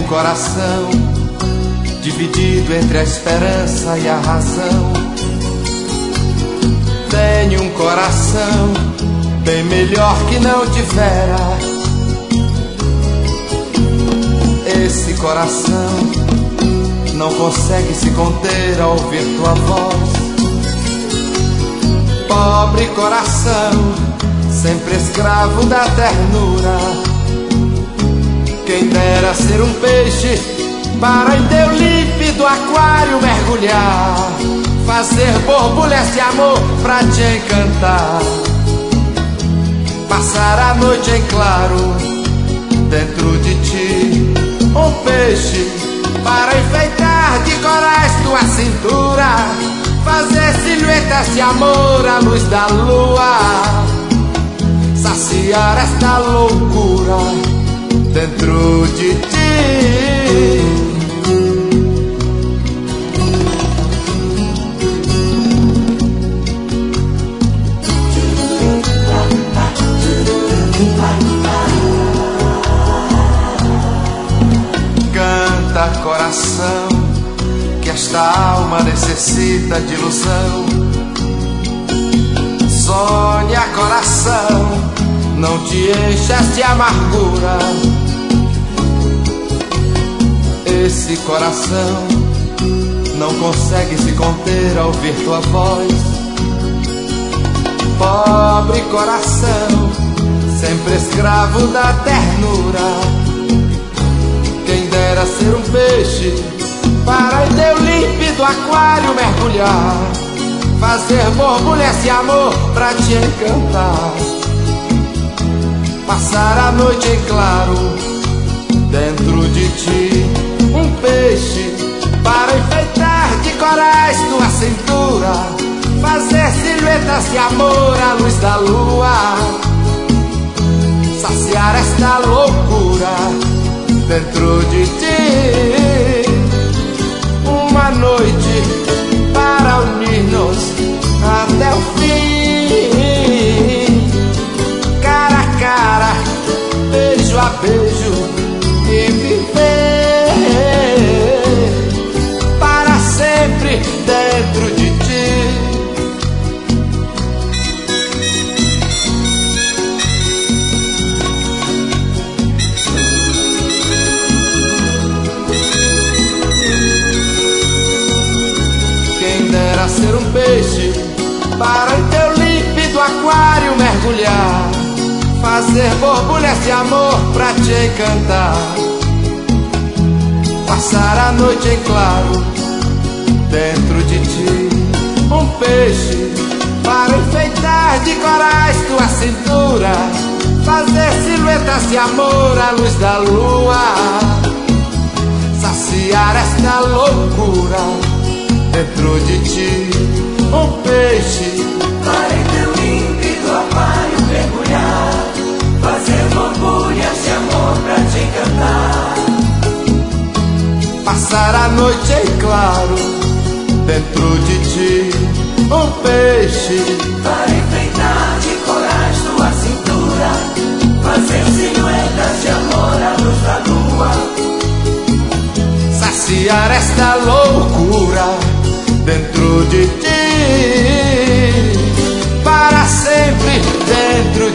coração dividido entre a esperança e a razão. Tenho um coração bem melhor que não tivera. Esse coração não consegue se conter ao ouvir tua voz. Pobre coração, sempre escravo da ternura. Quem dera ser um peixe para em teu límpido aquário mergulhar, fazer borbulhas de amor pra te encantar, passar a noite em claro dentro de ti. Um peixe para enfeitar de corais tua cintura, fazer silhuetas de amor à luz da lua, saciar esta loucura dentro de ti. Canta, coração, que esta alma necessita de ilusão. Sonha, coração, não te enchas de amargura. Esse coração não consegue se conter ao ouvir tua voz. Pobre coração, sempre escravo da ternura. Quem dera ser um peixe para em teu límpido aquário mergulhar, fazer borbulhas de amor pra te encantar, passar a noite em claro dentro de ti. Um peixe para enfeitar de corais tua cintura, fazer silhuetas de amor à luz da lua, saciar esta loucura dentro de ti. Uma noite para unir-nos até o fim, cara a cara, beijo a beijo, e viver para sempre dentro de ti. Quem dera ser um peixe para em teu límpido aquário mergulhar, fazer borbulhas de amor pra te encantar, passar a noite em claro dentro de ti. Um peixe para enfeitar de corais tua cintura, fazer silhuetas de amor à luz da lua, saciar esta loucura dentro de ti. Um peixe para em teu límpido aquário mergulhar, fazer borbulhas de amor pra te encantar, passar a noite em claro dentro de ti. Um peixe para enfeitar de corais tua cintura, fazer silhuetas de amor à luz da lua, saciar esta loucura dentro de ti, para sempre dentro